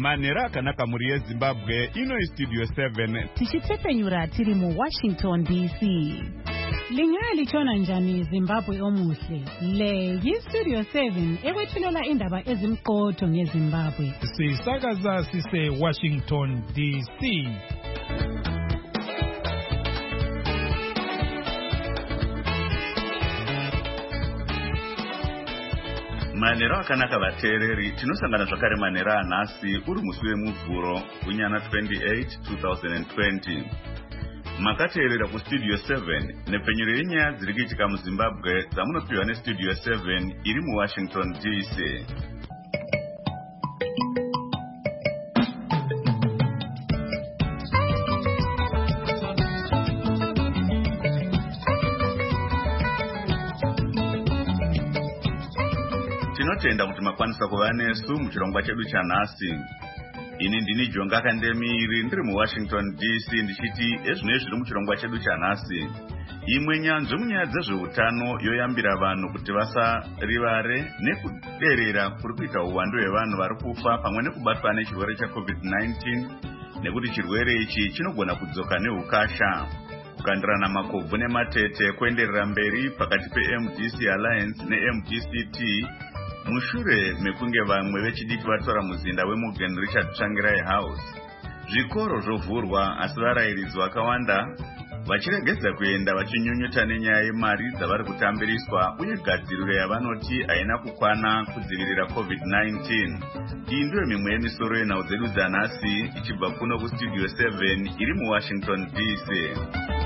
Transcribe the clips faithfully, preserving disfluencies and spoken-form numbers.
Manera akanaka muri yeZimbabwe ino iStudio seven. Tichitsepenyura tiri mu Washington D C. Lingaya lichona njani Zimbabwe omuhle. Le yiStudio seven ekwethulela indaba ezimqotho ngeZimbabwe. Sisakaza sise Washington D C. Manera akanaka vateereri, tinosangana zvakare manera anhasi uri musi wemuvhuro kunyana twenty-eight twenty twenty. Makateerera kuStudio seven nepenyero yenyaya dziri kuitika muZimbabwe dzamunopiwa neStudio seven iri muWashington D C. Tinotenda kuti makwanisa kuva nesu muchirongwa chedu chanhasi. Ini ndini Jonga Kandemiri ndiri muWashington D C ndichiti ezvinezvi zviri muchirongwa chedu chanhasi. Imwe nyanzvi munyaya dzezveutano yoyambira vanhu kuti vasarivare nekuderera kuri kuita uwandu hwevanhu vari kufa pamwe nekubatwa nechirwere chaCovid nineteen nekuti chirwere ichi chinogona kudzoka neukasha. Kukandirana makobvu nematete kuenderera mberi pakati peM D C Alliance neM D C T mushure mekunge vamwe vechidiki vatora muzinda weMorgan Richard Tsvangirai House. Zvikoro zvovhurwa asi varairidzi vakawanda vachiregedza kuenda vachinyunyuta nenyaya yemari dzavari kutambiriswa uye gadziriro yavanoti haina kukwana kudzivirira COVID nineteen. Iyi ndiyo mimwe yemisoro yenhau dzedu dzanhasi ichibva kuno kuStudio seven iri muWashington D C.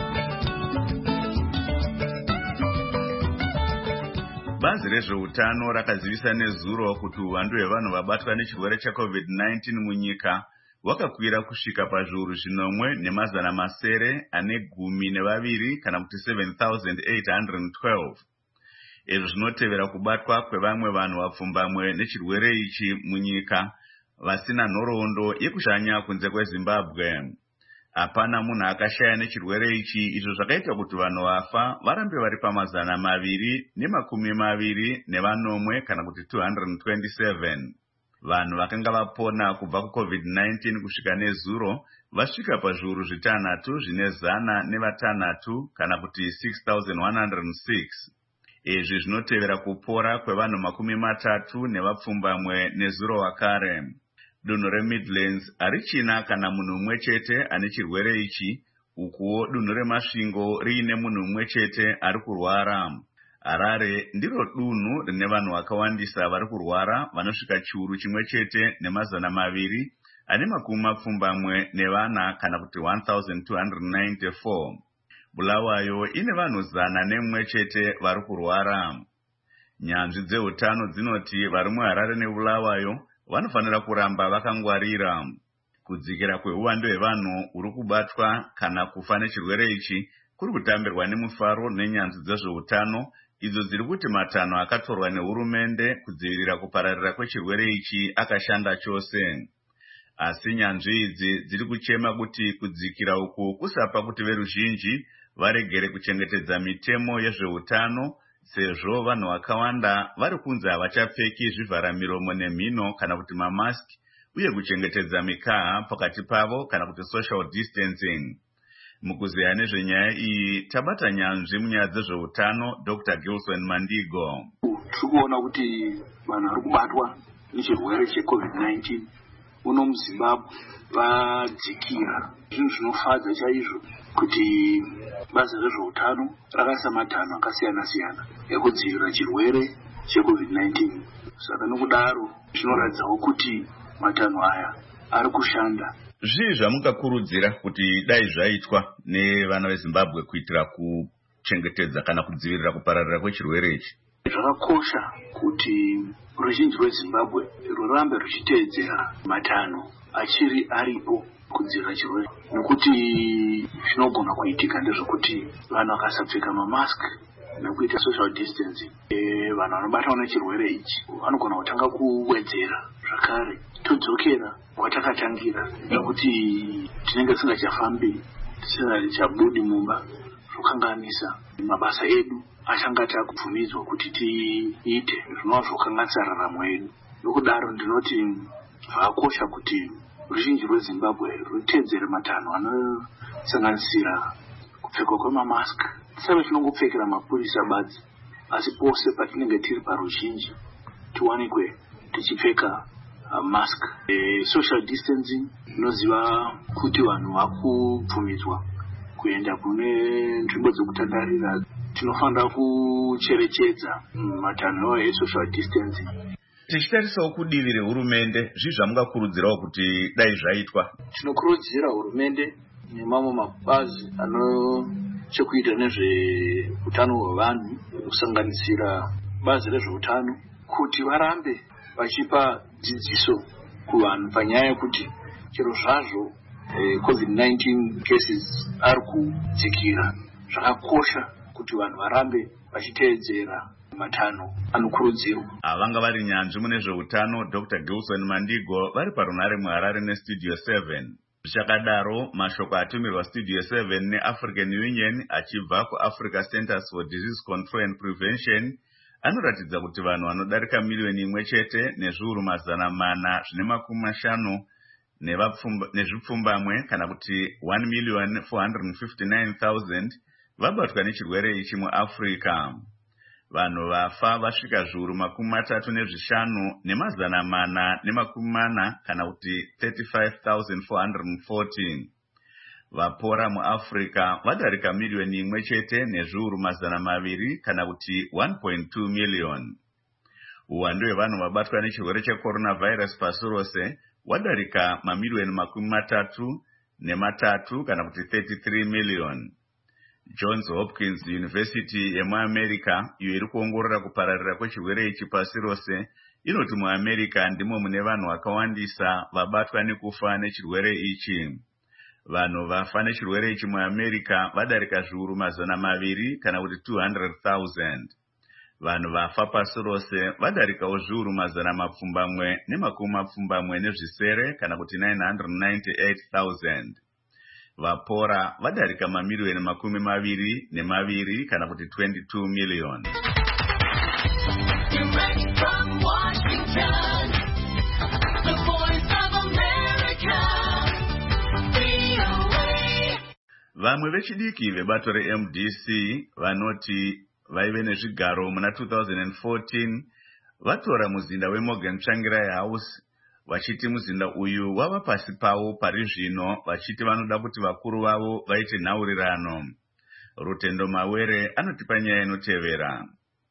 Bazi rezveutano rakazivisa nezuro kuti uwandu hwevanhu vabatwa nechirwere chaCovid nineteen munyika wakakwira kusvika pazviuru zvinomwe nemazana masere ane gumi nevaviri kana kuti seven thousand eight hundred twelve. Izvi zvinotevera kubatwa kwevamwe vanhu vapfumbamwe nechirwere ichi munyika vasina nhoroondo yekushanya kunze kweZimbabwe. Hapana munhu akashaya nechirwere ichi, izvo zvakaita kuti vanhu vafa varambe vari pamazana maviri nemakumi maviri nevanomwe kana kuti two hundred twenty-seven. Vanhu vakanga vapona kubva kuCovid nineteen kusvika nezuro vasvika pazviuru zvitanhatu zvine zana nevatanhatu kana kuti six thousand one hundred six. Izvi zvinotevera kupora kwevanhu makumi matatu nevapfumbamwe nezuro wakare. Dunhu reMidlands harichina kana munhu umwe chete ane chirwere ichi, ukuwo dunhu reMasvingo riine munhu umwe chete ari kurwara. Harare ndiro dunhu rine vanhu vakawandisa vari kurwara vanosvika chiuru chimwe chete nemazana maviri ane makumi mapfumbamwe nevana kana kuti one thousand two hundred ninety-four. Bulawayo ine vanhu zana nemwe chete vari kurwara. Nyanzvi dzeutano dzinoti vari muHarare neBulawayo vanofanira kuramba vakangwarira. Kudzikira kweuwandu hwevanhu uri kubatwa kana kufa nechirwere ichi kuri kutambirwa nemufaro nenyanzvi dzezveutano idzo dziri kuti matanho akatorwa nehurumende kudzivirira kupararira kwechirwere ichi akashanda chose. Asi nyanzvi idzi dziri kuchema kuti kudzikira uku kusapa kuti veruzhinji varegere kuchengetedza mitemo yezveutano, sezvo vanhu vakawanda vari kunzi havachapfeki zvivhara miromo nemhino kana kuti mamaski uye kuchengetedza mikaha pakati pavo kana kuti social distancing. Mukuzeya nezvenyaya iyi tabata nyanzvi munyaya dzezveutano Doctor Gilson Mandigo. Tikuona kuti vanhu vari kubatwa nechirwere cheCovid nineteen uno muZimbabwe vadzikira. Zvinhu zvinofadza chaizvo kuti bazi rezveutano rakaisa matanho akasiyana siyana ekudzivirira chirwere cheCovid nineteen. Saka nokudaro zvinoratidzawo kuti matanho aya ari kushanda. Zvii zvamungakurudzira kuti dai zvaitwa nevana veZimbabwe kuitira kuchengetedza kana kudzivirira kupararira kwechirwere ichi? Zvakakosha kuti ruzhinji rweZimbabwe rurambe ruchiteedzera matanho achiri aripo kudzivirira chirwere, nekuti zvinogona kuitika ndezvekuti vanhu vakasapfeka mamask nekuita social distancing, e, vanhu vanobatwa nechirwere ichi vanogona kutanga kuwedzera zvakare todzokera kwatakatangira, nekuti tinenge tisingachafambi tisingachabudi mumba zvokanganisa mabasa edu achangata kubvumidzwa kuti tiite zvinova zvokanganisa raramo yedu. Nokudaro ndinoti zvakakosha kuti ruzhinji rweZimbabwe rutedzere matanho anosanganisira kupfekwa kwemamask. Tisave tinongopfekera mapurisa badzi, asi pose patinenge tiri paruzhinji tiwanikwe tichipfeka uh, mask. E, social distancing inoziva kuti vanhu vakubvumidzwa kuenda kune nzvimbo dzekutandarira. Tinofanira kucherechedza matanho esocial distancing. Tichitarisawo kudivi rehurumende, zvii zvamungakurudzirawo kuti dai zvaitwa? Tinokurudzira hurumende nemamwe mabazi anochekuita nezveutano hwevanhu, kusanganisira bazi rezveutano, kuti varambe vachipa dzidziso kuvanhu panyaya yekuti chero zvazvo eh, covid nineteen cases ari kudzikira. Zvakakosha kuti vanhu varambe vachiteedzera matanho anokurudzirwa. Avanga vari nyanzvi mune zveutano Doctor Gilson Mandigo vari parunare muHarare neStudio seven. Zvichakadaro, mashoko atumirwa Studio seven neAfrican Union achibva kuAfrica Centers for Disease Control and Prevention anoratidza kuti vanhu vanodarika miliyoni imwe chete nezviuru mazana mana zvine makumi mashanu nezvipfumbamwe kana kuti one million four hundred fifty-nine thousand vabatwa nechirwere ichi muAfrica. Vanhu vafa vasvika zviuru makumi matatu nezvishanu nemazana mana nemakumi mana kana kuti thirty-five thousand four hundred fourteen. Vapora muAfrica vadarika miliyoni imwe chete nezviuru mazana maviri kana kuti one point two million. Uwandu hwevanhu vabatwa nechirwere checoronavirus pasi rose wadarika mamiliyoni makumi matatu nematatu kana kuti thirty-three million. Johns Hopkins University yemuAmerica, iyo iri kuongorora kupararira kwechirwere ichi pasi rose, inoti muAmerica ndimo mune vanhu vakawandisa vabatwa nekufa nechirwere ichi. Vanhu vafa nechirwere ichi muAmerica vadarika zviuru mazana maviri kana kuti two hundred thousand. Vanhu vafa pasi rose vadarikawo zviuru mazana mapfumbamwe nemakumi mapfumbamwe nezvisere kana kuti nine hundred ninety-eight thousand. Vapora vadarika mamiliyoni makumi maviri nemaviri kana kuti twenty-two million. Direct from Washington, the voice of America, V O A. Vamwe vechidiki vebato reM D C vanoti vaive nezvigaro muna two thousand fourteen vatora muzinda weMorgan Tsvangirai House, vachiti muzinda uyu wava pasi pavo pari zvino, vachiti vanoda kuti vakuru vavo vaite nhaurirano. Rutendo Mawere anotipa nyaya inotevera.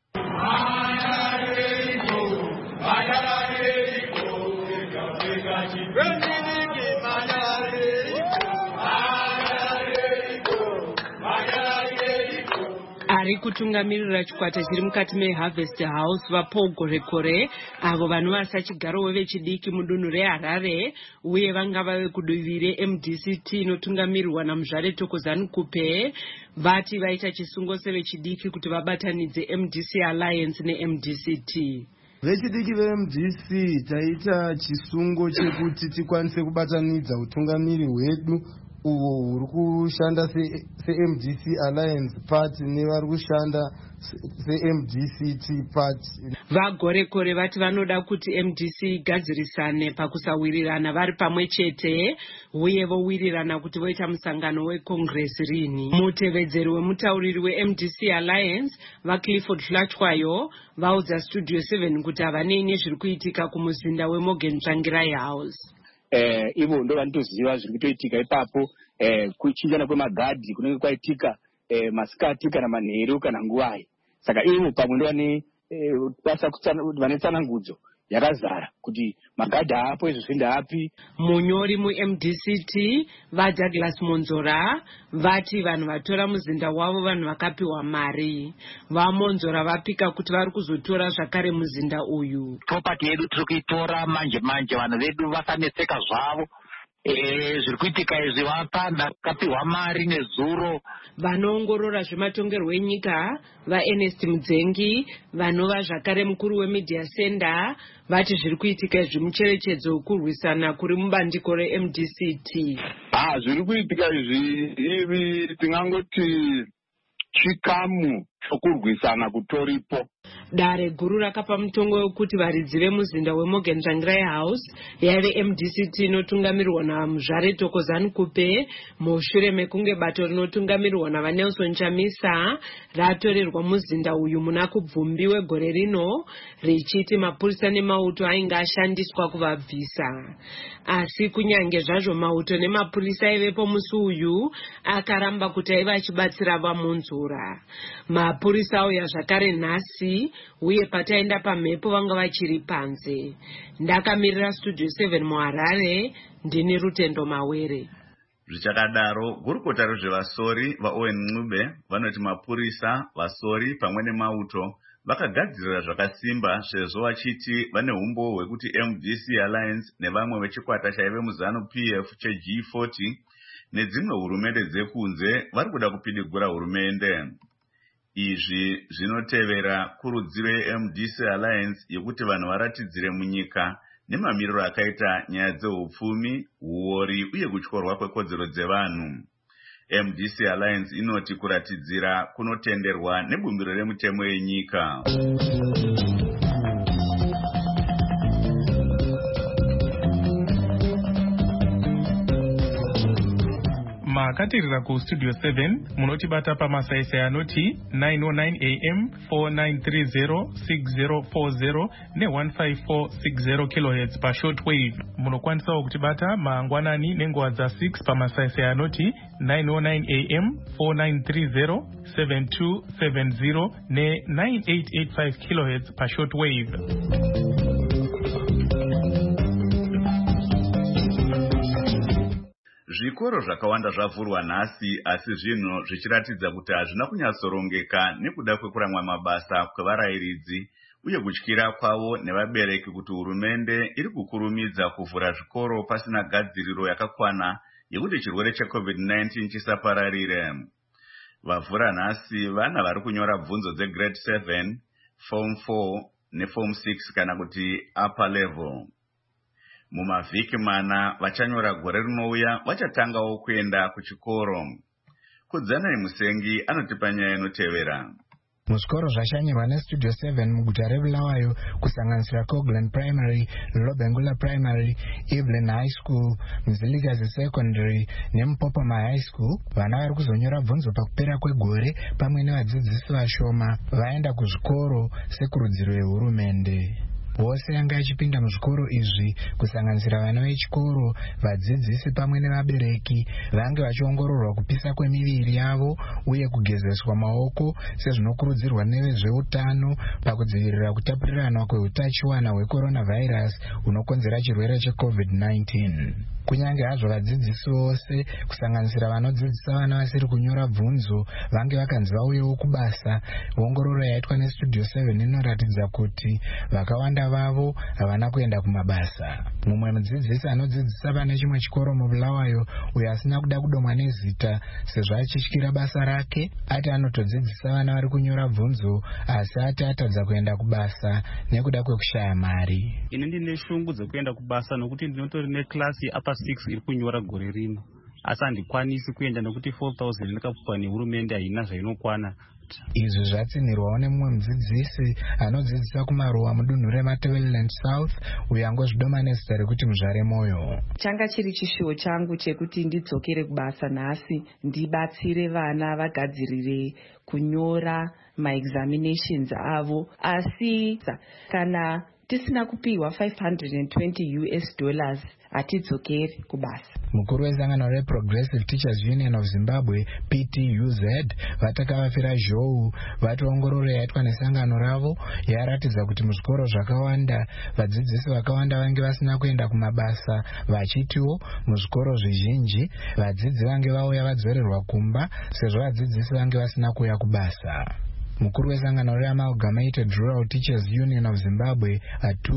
Ari kutungamirira chikwata chiri mukati meHarvest House vaPaul Gorekore, avo vanovasa chigaro vechidiki mudunhu reHarare uye vanga vave kudivi reM D C T inotungamirirwa naMuzvare Thokozani Kupe, vati vaita chisungo sevechidiki kuti vabatanidze M D C Alliance neM D C T. Vechidiki veM D C taita chisungo chekuti tikwanise kubatanidza utungamiri hwedu uwo huri kushanda seM D C Alliance Party nevari kushanda seM D C T Party. Vagorekore vati vanoda kuti M D C igadzirisane pakusawirirana vari pamwe chete uye vowirirana kuti voita musangano weCongress rini. Mutevedzeri wemutauriri weM D C Alliance vaClifford Hlatshwayo vaudza Studio seven kuti havanei nezviri kuitika kumuzinda weMorgan Tsvangirai House. Eh, ivo ndo vanotoziva zviri kutoitika ipapo, eh, kuchinjana kwemagadhi kunenge kwaitika eh, masikati kana manheru kana nguwai. Saka ivo pamwe ndo vane eh, basa vane tsanangudzo yakazara kuti magadhi apo izvo zvinda api. Munyori muM D C T vaDouglas Monzora vati vanhu vatora muzinda wavo vanhu vakapiwa mari. VaMonzora vapika kuti vari kuzotora zvakare muzinda uyu. Property yedu tiri kuitora manje manje, vanhu vedu vasanetseka zvavo. Eh, zviri kuitika izvi vapa ndakapiwa mari nezuro. Vanoongorora zvematongerwo enyika vaErnest Mudzengi vanova zvakare mukuru weMedia Center vati zviri kuitika izvi mucherechedzo wokurwisana kuri mubandiko reM D C T. Ah, zviri kuitika izvi ivi tingangoti chikamu sokurwisana kutoripo. Dare guru rakapa mutongo wekuti varidzi vemuzinda weMorgan Tsvangirai House yaive M D C T inotungamirirwa naMuzvare Thokozani Kupe mushure mekunge bato rinotungamirirwa navaNelson Chamisa ratorerwa muzinda uyu muna kubvumbi wegore rino richiti mapurisa nemauto ainge ashandiswa kuvabvisa. Asi kunyange zvazvo mauto nemapurisa aivepo musi uyu akaramba kuti aiva achibatsira vamunzura. Mapurisa auya zvakare nhasi uye pataenda pamhepo vanga vachiri panze. Ndakamirira Studio seven muHarare, ndini Rutendo Mawere. Zvichakadaro, gurukota rezvevasori vaOwen Ncube vanoti mapurisa, vasori pamwe nemauto vakagadzirira zvakasimba sezvo vachiti vane umbo hwekuti M D C Alliance nevamwe vechikwata chaive muzanu P F cheG forty nedzimwe hurumende dzekunze vari kuda kupidigura hurumende. Izvi zvinotevera kurudziro yeM D C Alliance yekuti vanhu varatidzire munyika nemamiriro akaita nyaya dzeupfumi, huori uye kutyorwa kwekodzero dzevanhu. M D C Alliance inoti kuratidzira kunotenderwa nebumbiro remutemo yenyika. makatirira kustudio seven munotibata pamasaisai anoti nine oh nine A M, four nine three zero, six zero four zero ne one five four six zero kilohertz pashortwave. Munokwanisawo kutibata mangwanani nenguva dza six pamasaisai anoti nine oh nine A M, four nine three zero, seven two seven zero ne nine eight eight five kilohertz pashortwave. Zvikoro zvakawanda zvavhurwa nhasi, asi zvino zvichiratidza kuti hazvina kunyatsorongeka nekuda kwekuramwa mabasa kwevarayiridzi uye kutyira kwavo nevabereki kuti hurumende iri kukurumidza kuvhura zvikoro pasina gadziriro yakakwana yekuti chirwere cheCovid nineteen chisapararire. Vavhura nhasi vana vari kunyora bvunzo dzegrade seven, form four neform six kana kuti upper level. Mumavhiki mana vachanyora gore rinouya vachatangawo kuenda kuchikoro. Kudzana Musengi anotipa nyaya inotevera. Muzvikoro zvashanyirwa neStudio seven muguta reBulawayo kusanganisira Coglan Primary, Lobengula Primary, Evelyn High School, Mzilikazi Secondary neMupopoma High School, vana vari kuzonyora bvunzo pakupera kwegore pamwe nevadzidzisi vashoma vaenda kuzvikoro sekurudziro yehurumende. Vose yanga achipinda muzvikoro izvi kusanganisira vana vechikoro, vadzidzisi pamwe nevabereki vange vachiongororwa kupisa kwemiviri yavo uye kugezeswa maoko sezvinokurudzirwa nevezveutano pakudzivirira kutapurirana kweutachiwana hwecoronavirus hunokonzera chirwere cheCovid nineteen. Kunyange hazvo vadzidzisi vose kusanganisira vanodzidzisa vana vasiri kunyora bvunzo vange vakanzi vauyewo kubasa, ongororo yaitwa neStudio seven inoratidza kuti vakawanda vavo havana kuenda kumabasa. Mumwe mudzidzisi anodzidzisa pane chimwe chikoro muBulawayo uyo asina kuda kudomwa nezita sezvo achityira basa rake, ati anotodzidzisa vana vari kunyora bvunzo asi ati atadza kuenda kubasa nekuda kwekushaya mari. Ini ndine shungu dzekuenda kubasa nokuti ndinotori neklasi apa six iri kunyora gore rino, asi handikwanisi kuenda nokuti four thousand ndakapwa nehurumende haina zvainokwana. Izvi zvatsinirwawo nemumwe mudzidzisi anodzidzisa kumaruwa mudunhu reMatabeleland South uyo angozvidoma nezita rekuti Muzvare Moyo. Changa chiri chishuwo changu chekuti ndidzokere kubasa nhasi ndibatsire vana vagadzirire kunyora maexaminations avo, asi kana tisina kupiwa five hundred twenty U S dollars atidzokeri kubasa. Mukuru wezangano reProgressive Teachers Union of Zimbabwe P T U Z vatakavafira zhou vati ongororo yaitwa nesangano ravo yaratidza kuti muzvikoro zvakawanda vadzidzisi vakawanda vange vasina kuenda kumabasa, vachitiwo muzvikoro zvizhinji vadzidzi vange vauya vadzorerwa kumba sezvo vadzidzisi vange vasina kuuya kubasa. Mukuru wezangano reAmalgamated Rural Teachers Union of Zimbabwe A T U Z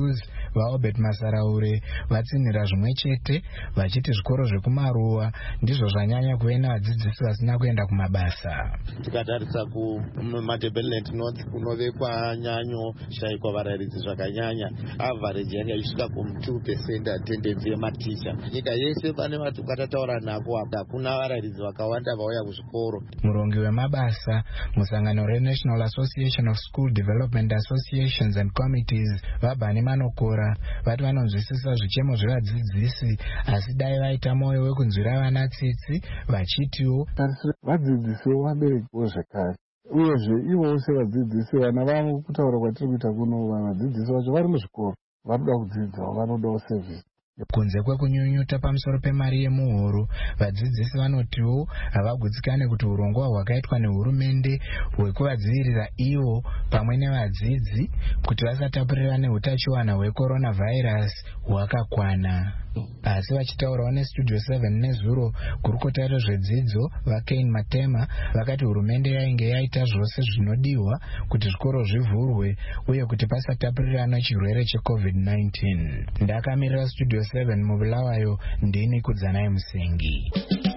vaobert Masaraure vatsinira zvimwe chete vachiti zvikoro zvekumaruwa ndizvo zvanyanya kuve navadzidzisi vasina kuenda kumabasa. Tikatarisa kumadebelent notes kunovekwa nyanyo shaikwa varayiridzi zvakanyanya, average yanga isvika ku two percent attendance yematicha. Nyika yese pane vatu kwatataura nako hakuna varayiridzi vakawanda vauya kuzvikoro. Murongi wemabasa musangano reNational Association of School Development Associations and Committees vabhani manokora vati vanonzwisisa zvichemo zvevadzidzisi asi dai vaita moyo wekunzwira vana tsitsi vachitiwo vadzidzisiwo vaberekiwo zvekare uyezve ivowo sevadzidzisi vana vavo kutaura kwatiri kuita kuno vadzidzisi vacho vari muzvikoro vanoda kudzidzawo vanodawo service. Kunze kwekunyunyuta pamusoro pemari yemuhoro, vadzidzisi vanotiwo havagutsikane kuti urongwa hwakaitwa nehurumende hwekuvadzivirira ivo pamwe nevadzidzi kuti vasatapurirane utachiwana hwecoronavirus hwakakwana. Asi vachitaurawo nestudio seven nezuro kurukota rezvedzidzo vaKane Matema vakati hurumende yainge yaita zvose zvinodiwa kuti zvikoro zvivhurwe uye kuti pasatapurirana chirwere checovid nineteen. Ndakamirira studio seven mubulawayo ndini Kudzanai Musengi.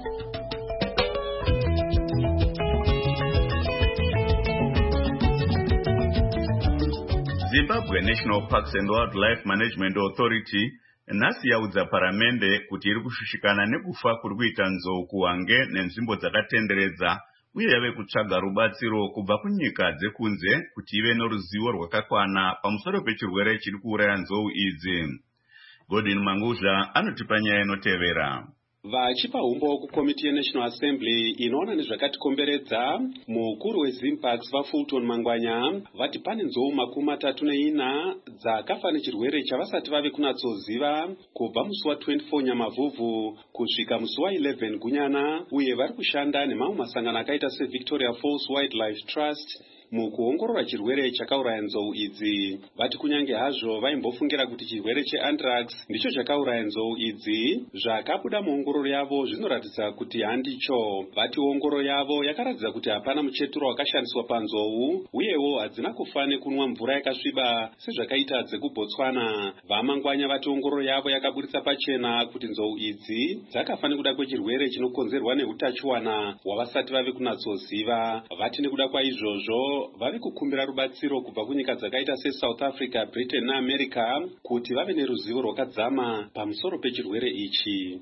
Zimbabwe National Parks and Wildlife Management Authority nhasi yaudza paramende kuti iri kushushikana nekufa kuri kuita nzou kuwange nenzvimbo dzakatenderedza uye yave kutsvaga rubatsiro kubva kunyika dzekunze kuti ive noruzivo rwakakwana pamusoro pechirwere chiri kuuraya nzou idzi. Godwin Manguzha anotipa nyaya inotevera. Vachipa umbo kukomiti yeNational Assembly inoona nezvakatikomberedza, mukuru weZimparks vaFulton Mangwanya vati pane nzou makumi matatu neina dzakafa nechirwere chavasati vave kunatsoziva kubva musi wa twenty-four Nyamavhuvhu kusvika musi wa eleven Gunyana, uye vari kushanda nemamwe masangano akaita seVictoria Falls Wildlife Trust mukuongorora chirwere chakauraya nzou idzi. Vati kunyange hazvo vaimbofungira kuti chirwere cheanthrax ndicho chakauraya nzou idzi, zvakabuda muongororo yavo zvinoratidza kuti handicho. Vati ongororo yavo yakaratidza kuti hapana mucheturo wakashandiswa panzou, uyewo hadzina kufa nekunwa mvura yakasviba sezvakaita dzekuBotswana. VaMangwanya vati ongororo yavo yakaburitsa pachena kuti nzou idzi dzakafa nekuda kwechirwere chinokonzerwa neutachiwana hwavasati vave kunatsoziva. Vati nekuda kwaizvozvo vari kukumbira rubatsiro kubva kunyika dzakaita seSouth Africa, Britain neAmerica kuti vave neruzivo rwakadzama pamusoro pechirwere ichi.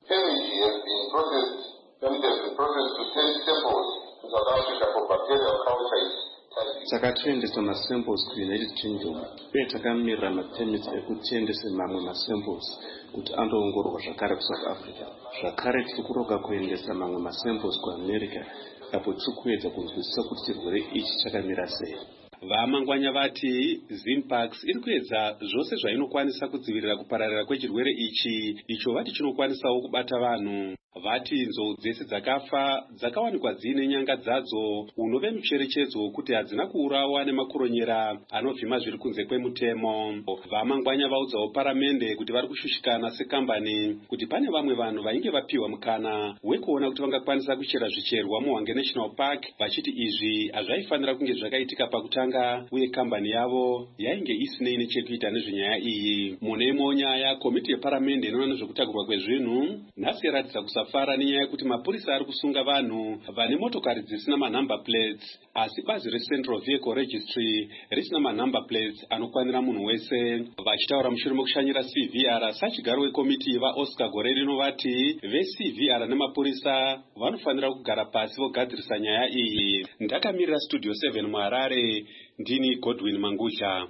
Takatendesa masamples kuUnited Kingdom uye takamirira mapermits ekutendesa mamwe masamples kuti andoongororwa zvakare kuSouth Africa. Zvakare tiri kuroga kuendesa mamwe masamples kuAmerica apo tiri kuedza kunzwisisa kuti chirwere ichi chakamira sei. VaMangwanya vati Zimparks iri kuedza zvose zvainokwanisa kudzivirira kupararira kwechirwere ichi, icho vati chinokwanisawo kubata vanhu. Vati nzou dzese dzakafa dzakawanikwa dziine nyanga dzadzo unove mucherechedzo kuti hadzina kuurawa nemakoronyera anovhima zviri kunze kwemutemo. VaMangwanya vaudzawo paramende kuti vari kushushikana sekambani kuti pane vamwe vanhu vainge vapiwa mukana wekuona kuti vangakwanisa kuchera zvicherwa muHwange National Park, vachiti izvi hazvaifanira kunge zvakaitika pakutanga uye kambani yavo yainge isinei nechekuita nezvenyaya iyi. Mune imwe nyaya, komiti yeparamende inoona nezvekutakurwa kwezvinhu nhasi yaratidza kusafara nenyaya yekuti mapurisa ari kusunga vanhu vane motokari dzisina manumber plates, asi bazi reCentral Vehicle Registry risina manumber plates anokwanira munhu wese. Vachitaura mushure mekushanyira C V R, sachigaro wekomiti vaOscar Gorerino vati veC V R nemapurisa vanofanira kugara pasi vogadzirisa nyaya iyi. Ndakamirira Studio seven muHarare, ndini Godwin Manguzha.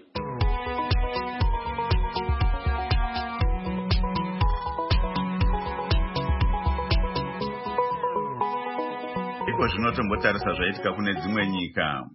Iko zvinotombotarisa zvaitika kune dzimwe nyika.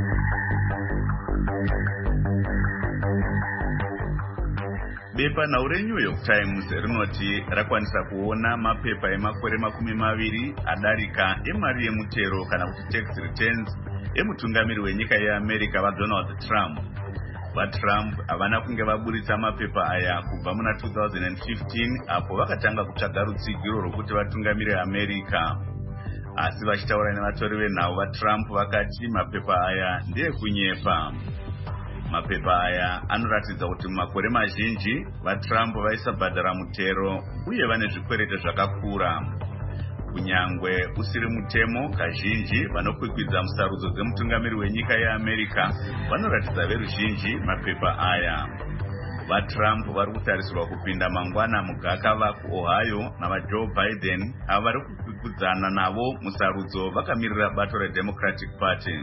Bepa nhau reNew York Times rinoti rakwanisa kuona mapepa emakore makumi maviri adarika emari yemutero kana kuti tax returns emutungamiri wenyika yeAmerica vaDonald Trump. VaTrump havana kunge vaburitsa mapepa aya kubva muna two thousand fifteen apo vakatanga kutsvaga rutsigiro rwokuti vatungamire America. Asi vachitaura nevatori venhau vaTrump vakati mapepa aya ndeekunyepa. Mapepa aya anoratidza kuti makore mazhinji vaTrump vaisabhadhara mutero uye vane zvikwereti zvakakura. Kunyangwe usiri mutemo, kazhinji vanokwikwidza musarudzo dzemutungamiri wenyika yeAmerica vanoratidza veruzhinji mapepa aya. VaTrump vari kutarisirwa kupinda mangwana mugakava kuOhio navaJoe Biden avo vari kukwikwidzana navo musarudzo vakamirira bato reDemocratic Party.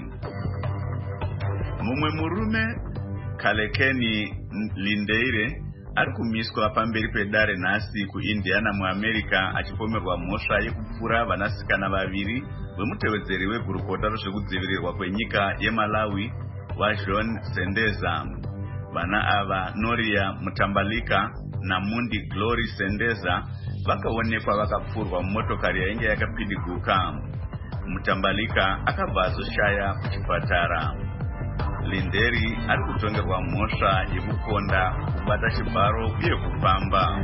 Mumwe murume Kalekeni Lindeire ari kumiswa pamberi pedare nhasi kuIndiana muAmerica achipomerwa mhosva yekupfura vanasikana vaviri vemutevedzeri wegurukota rezvekudzivirirwa kwenyika yeMalawi waJohn Sendeza. Vana ava Noria Mutambalika naMundi Glory Sendeza vakaonekwa vakapfurwa mumotokari yainge yakapidiguka. Mutambalika akabva azoshaya kuchipatara. Linderi ari kutongerwa mhosva yekukonda, kubata chibharo uye kufamba.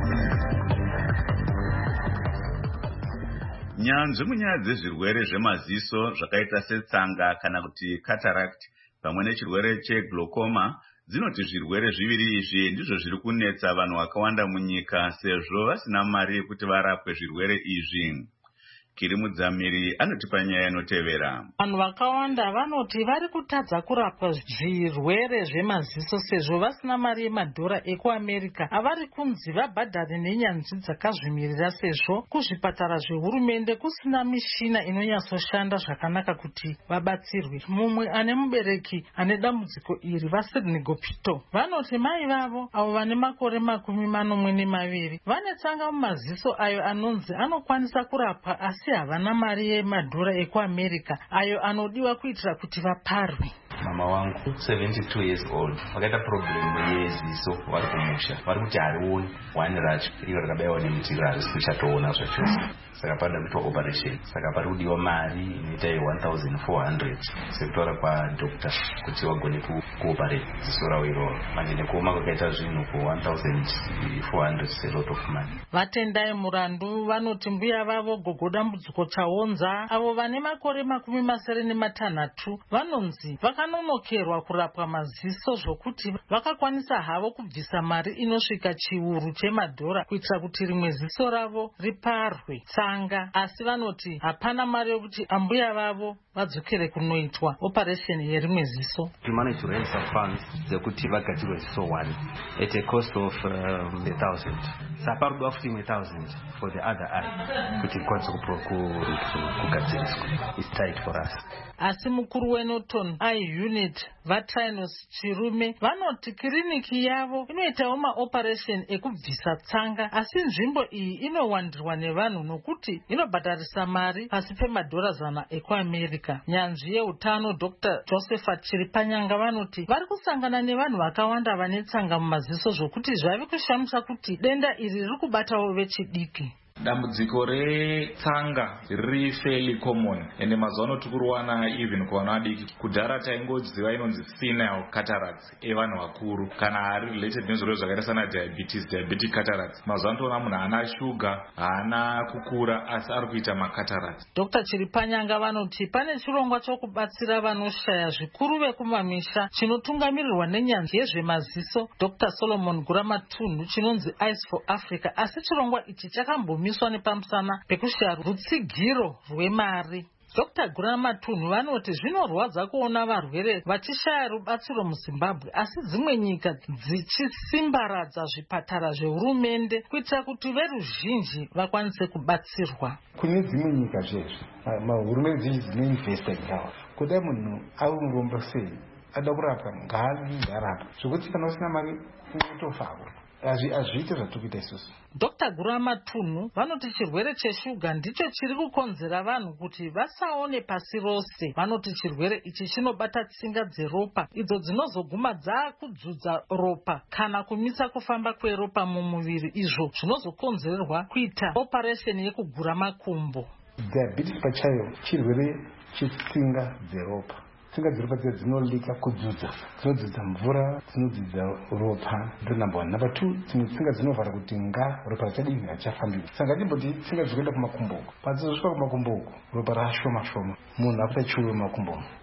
Nyanzvi munyaya dzezvirwere zvemaziso zvakaita setsanga kana kuti cataract pamwe nechirwere cheglaucoma dzinoti zvirwere zviviri izvi ndizvo zviri kunetsa vanhu vakawanda munyika sezvo vasina mari yekuti varapwe zvirwere izvi. Kirimudzamiri anotipa nyaya inotevera. Vanhu vakawanda vanoti vari kutadza kurapwa zvirwere zvemaziso sezvo vasina mari yemadhora ekuAmerica avari kunzi vabhadhare nenyanzvi dzakazvimirira sezvo kuzvipatara zvehurumende kusina mishina inonyatsoshanda zvakanaka kuti vabatsirwe. Mumwe ane mubereki ane dambudziko iri vaSydney Gopito vanoti mai vavo avo vane makore makumi manomwe nemaviri vane tsanga mumaziso ayo anonzi anokwanisa kurapwa asi havana mari yemadhora ekuAmerica ayo anodiwa kuitira kuti vaparwe. Mama wangu seventy-two years old wakaita problem yeziso vari kumusha vari kuti harioni wani racho iro rakabayiwa nemutiriro harisi kuchatoona zvachose saka panoda kuitwa operation. Saka pari kudiwa mari inoita one thousand four hundred sekutaura kwadokta kuti wagone kuoperate ziso ravo iroro. Manje nekuoma kwakaita zvinhu ku one thousand four hundred is a lot of money. Vatendai murandu vanoti mbuya vavo gogo dambudziko chaonza avo vane makore makumi masere nematanhatu vanonzi vakanonokerwa kurapwa maziso zvokuti vakakwanisa havo kubvisa mari inosvika chiuru chemadhora kuitira kuti rimwe ziso ravo riparwe tsanga, asi vanoti hapana mari yokuti ambuya vavo vadzokere kunoitwa operation yerimwe ziso. We managed to raise some funds dzekuti vagadzirwe ziso one at a cost of um, a thousand. Saparudwa futi a thousand for the other eye kuti ikwanise kugadziriswa. It's tight for us. Asi mukuru weNorton Eye Unit Vatrinos Chirume vanoti kiriniki yavo inoitawo maoperation ekubvisa tsanga, asi nzvimbo iyi inowandirwa nevanhu nokuti inobhadharisa mari pasi pemadhora zana ekuAmerica. Nyanzvi yeutano Doctor Josephat Chiripanyanga vanoti vari kusangana nevanhu vakawanda vane tsanga mumaziso zvokuti zvave kushamisa kuti denda iri riri kubatawo vechidiki. Dambudziko retsanga riri fairly common ende mazuva ano tikuruwana even kuvana vadiki. Kudhara taingodziva inonzi senile cataracts evanhu vakuru kana ari related nezvirwere zvakaita sana diabetes diabetic cataracts. Mazuva ano toona munhu haana shuga haana kukura asi ari kuita macataracts. Doctor Chiripanyanga vanoti pane chirongwa chokubatsira vanoshaya zvikuru vekumamisha chinotungamirirwa nenyanzvi yezvemaziso Doctor Solomon Guramatunhu chinonzi Eyes for Africa, asi chirongwa ichi chakambomiswa nepamusana pekushaya rutsigiro rwemari. Doctor Guramatunhu vanoti zvinorwadza kuona varwere vachishaya rubatsiro muZimbabwe asi dzimwe nyika dzichisimbaradza zvipatara zvehurumende kuitira kuti veruzhinji vakwanise kubatsirwa. Kune dzimwe nyika zvezvo mahurumende zhinji dzinoinvesta ngawo kudai munhu auromba sei ada kurapwa ngazi arapwa zvokuti kana usina mari unotofako. Azviite zvatikuita isusu. Doctor Guramatunhu vanoti chirwere cheshuga ndicho chiri kukonzera vanhu kuti vasaone pasi rose. Vanoti chirwere ichi chinobata tsinga dzeropa idzo dzinozoguma dzakudzudza ropa kana kumisa kufamba kweropa mumuviri, izvo zvinozokonzerwa kuita operation yekugura makumbo. Diabetes pachayo chirwere chetsinga dzeropa. Tsinga dzeropa dziya dzinolika kudzudza, dzinodzudza mvura, dzinodzudza ropa. Ndo number one. Number two, dzimwe tsinga dzinovhara kuti nga ropa richadini hachafambiwi. Saka chimboti tsinga dzikuenda kumakumbo uko. Padzisvika kumakumbo uko ropa rashoma shoma munhu akuita chiuwe makumbo.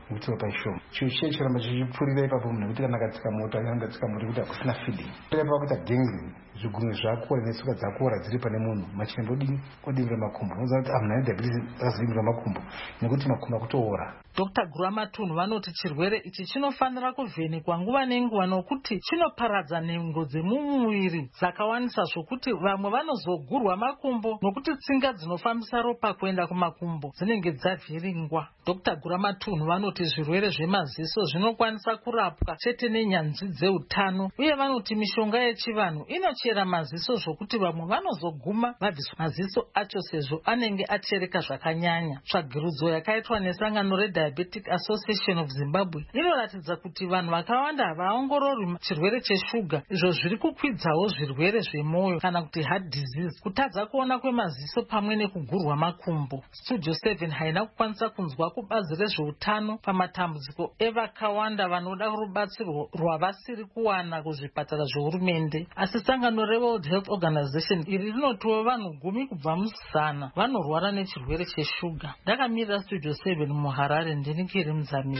nekuti ropa ishoma. Chinhu chiye chiramba chichipfurira ipapo munhu nekuti kana akatsika moto angatsika moto nekuti hakusina feeding. Paipa kuita gangrene, zvigunwe zvakora netsoka dzakora dziri pane munhu machirembo dini kodimbira makumbo. Unoziva kuti amuna diabetes akazodimbira makumbo nekuti makumbo akutoora. Doctor Guramatunhu vanoti chirwere ichi chinofanira kuvhenekwa nguva nenguva nokuti chinoparadza nhengo dzemumuviri dzakawanisa zvokuti vamwe vanozogurwa makumbo nokuti tsinga dzinofambisa ropa kuenda kumakumbo dzinenge dzavhiringwa. Doctor Guramatunhu vanoti zvirwere zvemaziso zvinokwanisa kurapwa chete nenyanzvi dzeutano uye vanoti mishonga yechivanhu inochera maziso zvokuti vamwe vanozoguma vabviswa maziso acho sezvo anenge achereka zvakanyanya. Tsvagirudzo yakaitwa nesangano redha Diabetic Association of Zimbabwe inoratidza kuti vanhu vakawanda havaongororwi chirwere cheshuga, izvo zviri kukwidzawo zvirwere zvemwoyo kana kuti heart disease, kutadza kuona kwemaziso pamwe nekugurwa makumbo. Studio seven haina kukwanisa kunzwa kubazi rezveutano pamatambudziko evakawanda vanoda rubatsiro rwavasiri kuwana kuzvipatara zvehurumende, asi sangano reWorld Health Organization iri rinotiwo vanhu gumi kubva muzana vanorwara nechirwere cheshuga. Ndakamirira Studio seven muHarare, ndinikiri Muzamiri.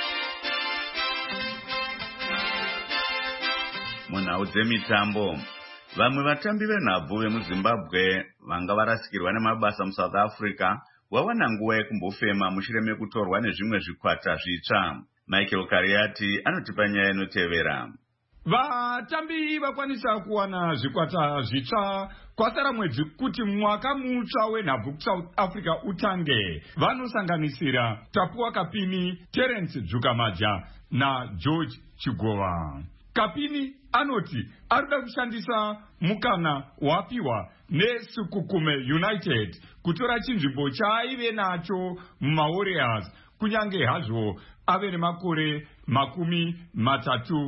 Munhau dzemitambo, vamwe vatambi venhabvu vemuZimbabwe vanga varasikirwa nemabasa muSouth Africa wawana nguva yekumbofema mushure mekutorwa nezvimwe zvikwata zvitsva. Michael Kariati anotipa nyaya inotevera. Vatambi vakwanisa kuwana zvikwata zvitsva kwasara mwedzi kuti mwaka mutsva wenhabvu kuSouth Africa utange. Vanosanganisira Tapuwa Kapini, Terence Dzukamaja na George Chigova. Kapini anoti arikuda kushandisa mukana wapiwa neSukukume United kutora chinzvimbo chaaive nacho mumaWarriors kunyange hazvo ave nemakore makumi matatu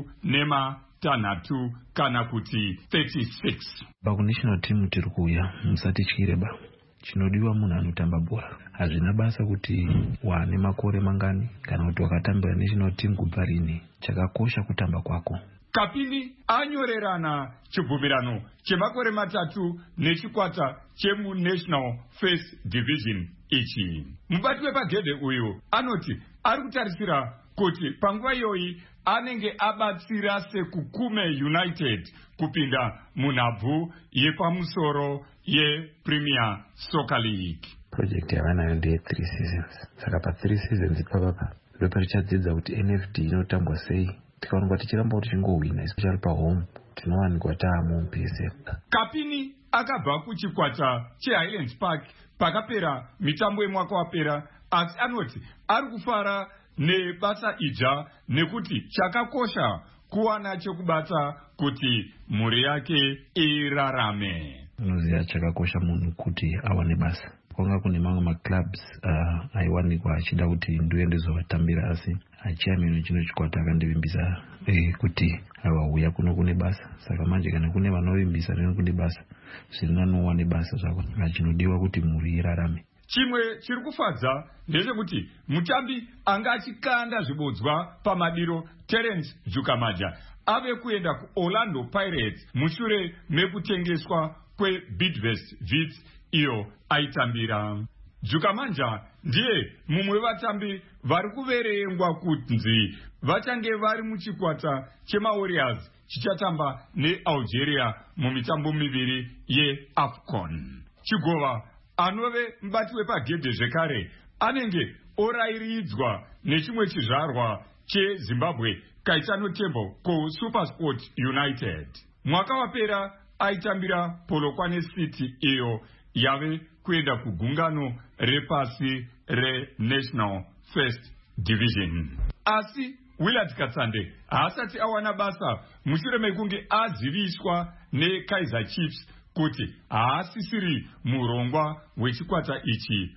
nematanhatu kana kuti thirty-six. Pakunational team tiri kuuya musatityireba. Chinodiwa munhu anotamba bhora. Hazvina basa kuti wane makore mangani kana kuti wakatambira national team kubva rini. Chakakosha kutamba kwako. Kapini anyorerana chibvumirano chemakore matatu nechikwata chemuNational First Division ichi. Mubati wepagedhe uyu anoti ari kutarisira kuti panguva iyoyi anenge abatsira Sekukume United kupinda munhabvu yepamusoro yePremier Soccer League. Project yavanayo ndeye three seasons. Saka pa three seasons ipapapa ropa richadzidza kuti N F D inotambwa sei. Tikaonekwa tichiramba kuti chingowina especially pahome tinowanikwa taamo mupese. Kapini akabva kuchikwata cheHighlands Park pakapera mitambo yemwaka wapera, asi anoti ari kufara nebasa idzva nekuti chakakosha kuwana chekubata kuti mhuri yake irarame. Unoziva chakakosha munhu kuti awane basa. Kwanga kune mamwe maclubs uh, aiwanikwa achida kuti ndiwe ndizovatambira, asi achairman chino chikwata akandivimbisa eh, kuti avauya kuno kune basa. Saka manje kana kune vanovimbisa neno kune basa zvinanowane basa zvako, achinodiwa kuti mhuri irarame. Chimwe chiri kufadza ndechekuti mutambi anga achikanda zvibodzwa pamadiro Terence Dzukamaja ave kuenda kuOrlando Pirates mushure mekutengeswa kweBidvest Wits iyo aitambira. Dzukamanja ndiye mumwe vatambi vari kuverengwa kunzi vachange vari muchikwata chemaWarriors chichatamba neAlgeria mumitambo miviri yeAFCON. Chigova anove mubati wepagedhe zvekare anenge orairidzwa nechimwe chizvarwa cheZimbabwe Kaitano Tembo kuSupersport United. Mwaka wapera aitambira Polokwane City iyo yave kuenda kugungano repasi reNational First Division. Asi Willard Katsande haasati awana basa mushure mekunge aziviswa neKaizer Chiefs kuti haasisiri murongwa wechikwata ichi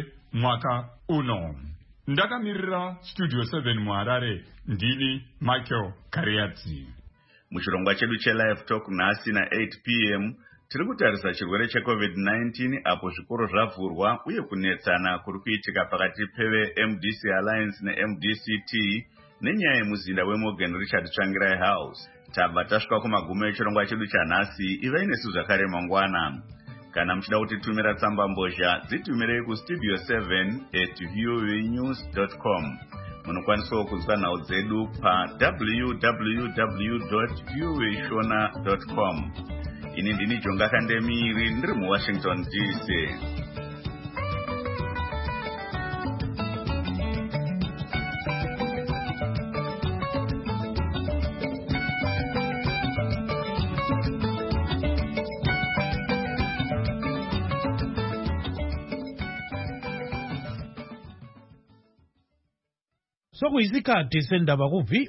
wemwaka uno. Ndakamirira Studio seven muHarare, ndini Michael Kariati. Muchirongwa chedu cheLive Talk nhasi na eight p m tiri kutarisa chirwere cheCovid nineteen apo zvikoro zvavhurwa uye kunetsana kuri kuitika pakati peveM D C Alliance neM D C T nenyaya yemuzinda weMorgan Richard Tsvangirai House. Tabva tasvika kumagumo echirongwa chedu chanhasi. Ivai nesu zvakare mangwana. Kana muchida kutitumira tsamba mbozha dzitumirei kustudio seven at voanews dot com. Munokwanisawo kunzwa nhau dzedu pa w w w dot v o a shona dot com. Ini ndini Jonga Kandemiri ndiri muWashington D C. Sokuyisikhathi sendaba ku-V